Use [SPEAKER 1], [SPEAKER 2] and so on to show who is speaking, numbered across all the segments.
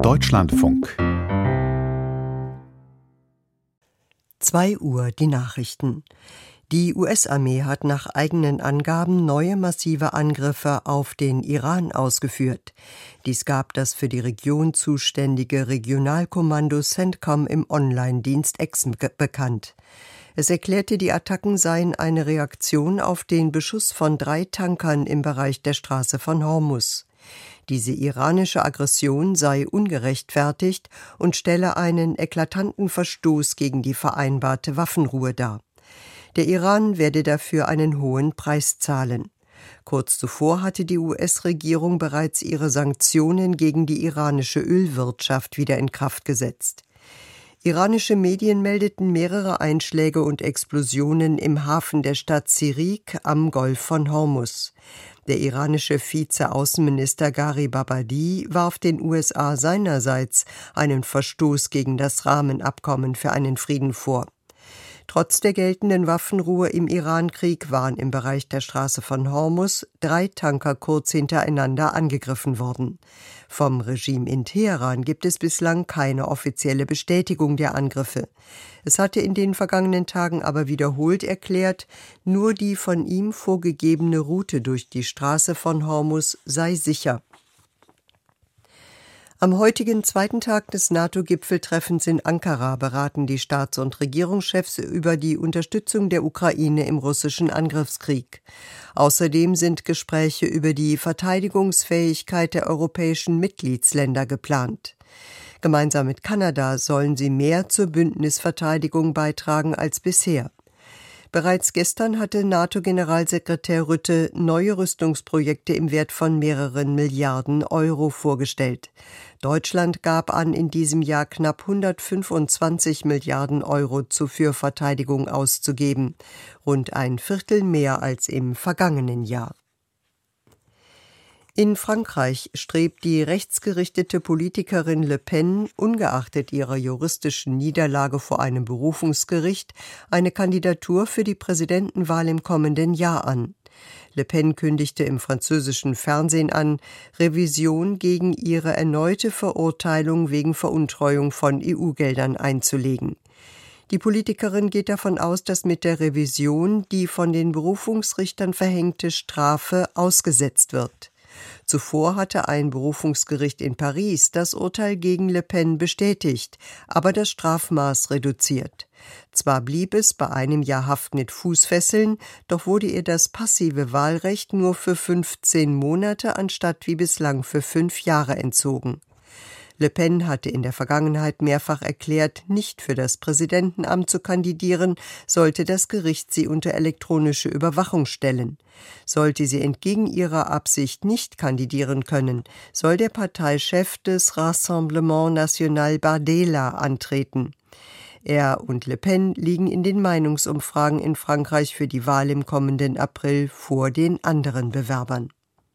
[SPEAKER 1] Deutschlandfunk
[SPEAKER 2] 2 Uhr die Nachrichten. Die US-Armee hat nach eigenen Angaben neue massive Angriffe auf den Iran ausgeführt. Dies gab das für die Region zuständige Regionalkommando CENTCOM im Online-Dienst X bekannt. Es erklärte, die Attacken seien eine Reaktion auf den Beschuss von 3 Tankern im Bereich der Straße von Hormuz. Diese iranische Aggression sei ungerechtfertigt und stelle einen eklatanten Verstoß gegen die vereinbarte Waffenruhe dar. Der Iran werde dafür einen hohen Preis zahlen. Kurz zuvor hatte die US-Regierung bereits ihre Sanktionen gegen die iranische Ölwirtschaft wieder in Kraft gesetzt. Iranische Medien meldeten mehrere Einschläge und Explosionen im Hafen der Stadt Sirik am Golf von Hormuz. Der iranische Vize-Außenminister Gharib Abadi warf den USA seinerseits einen Verstoß gegen das Rahmenabkommen für einen Frieden vor. Trotz der geltenden Waffenruhe im Irankrieg waren im Bereich der Straße von Hormuz 3 Tanker kurz hintereinander angegriffen worden. Vom Regime in Teheran gibt es bislang keine offizielle Bestätigung der Angriffe. Es hatte in den vergangenen Tagen aber wiederholt erklärt, nur die von ihm vorgegebene Route durch die Straße von Hormuz sei sicher. Am heutigen 2. Tag des NATO-Gipfeltreffens in Ankara beraten die Staats- und Regierungschefs über die Unterstützung der Ukraine im russischen Angriffskrieg. Außerdem sind Gespräche über die Verteidigungsfähigkeit der europäischen Mitgliedsländer geplant. Gemeinsam mit Kanada sollen sie mehr zur Bündnisverteidigung beitragen als bisher. Bereits gestern hatte NATO-Generalsekretär Rutte neue Rüstungsprojekte im Wert von mehreren Milliarden Euro vorgestellt. Deutschland gab an, in diesem Jahr knapp 125 Milliarden Euro für Verteidigung auszugeben, rund ein Viertel mehr als im vergangenen Jahr. In Frankreich strebt die rechtsgerichtete Politikerin Le Pen, ungeachtet ihrer juristischen Niederlage vor einem Berufungsgericht, eine Kandidatur für die Präsidentenwahl im kommenden Jahr an. Le Pen kündigte im französischen Fernsehen an, Revision gegen ihre erneute Verurteilung wegen Veruntreuung von EU-Geldern einzulegen. Die Politikerin geht davon aus, dass mit der Revision die von den Berufungsrichtern verhängte Strafe ausgesetzt wird. Zuvor hatte ein Berufungsgericht in Paris das Urteil gegen Le Pen bestätigt, aber das Strafmaß reduziert. Zwar blieb es bei 1 Jahr Haft mit Fußfesseln, doch wurde ihr das passive Wahlrecht nur für 15 Monate anstatt wie bislang für 5 Jahre entzogen. Le Pen hatte in der Vergangenheit mehrfach erklärt, nicht für das Präsidentenamt zu kandidieren, sollte das Gericht sie unter elektronische Überwachung stellen. Sollte sie entgegen ihrer Absicht nicht kandidieren können, soll der Parteichef des Rassemblement National Bardella antreten. Er und Le Pen liegen in den Meinungsumfragen in Frankreich für die Wahl im kommenden April vor den anderen Bewerbern.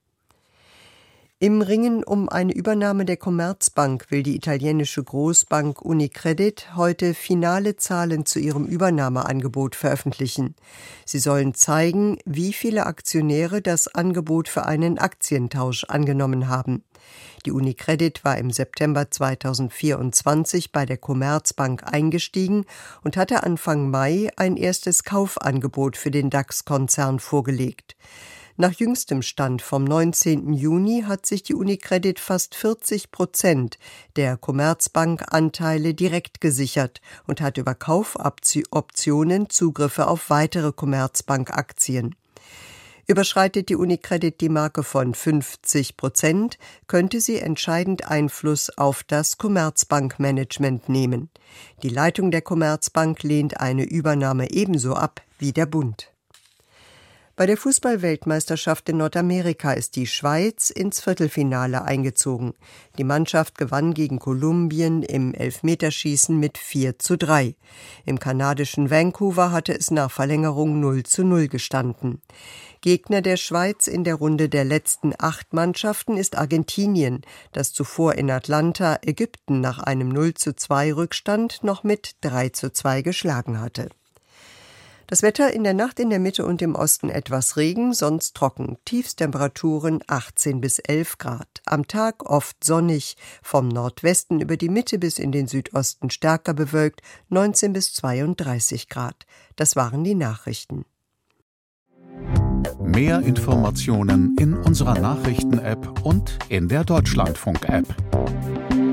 [SPEAKER 2] Im Ringen um eine Übernahme der Commerzbank will die italienische Großbank Unicredit heute finale Zahlen zu ihrem Übernahmeangebot veröffentlichen. Sie sollen zeigen, wie viele Aktionäre das Angebot für einen Aktientausch angenommen haben. Die Unicredit war im September 2024 bei der Commerzbank eingestiegen und hatte Anfang Mai ein erstes Kaufangebot für den DAX-Konzern vorgelegt. Nach jüngstem Stand vom 19. Juni hat sich die Unicredit fast 40% der Commerzbank-Anteile direkt gesichert und hat über Kaufoptionen Zugriffe auf weitere Commerzbank-Aktien. Überschreitet die Unicredit die Marke von 50%, könnte sie entscheidend Einfluss auf das Commerzbank-Management nehmen. Die Leitung der Commerzbank lehnt eine Übernahme ebenso ab wie der Bund. Bei der Fußball-Weltmeisterschaft in Nordamerika ist die Schweiz ins Viertelfinale eingezogen. Die Mannschaft gewann gegen Kolumbien im Elfmeterschießen mit 4:3. Im kanadischen Vancouver hatte es nach Verlängerung 0:0 gestanden. Gegner der Schweiz in der Runde der letzten 8 Mannschaften ist Argentinien, das zuvor in Atlanta Ägypten nach einem 0:2 Rückstand noch mit 3:2 geschlagen hatte. Das Wetter in der Nacht in der Mitte und im Osten etwas Regen, sonst trocken. Tiefstemperaturen 18 bis 11 Grad. Am Tag oft sonnig, vom Nordwesten über die Mitte bis in den Südosten stärker bewölkt, 19 bis 32 Grad. Das waren die Nachrichten.
[SPEAKER 1] Mehr Informationen in unserer Nachrichten-App und in der Deutschlandfunk-App.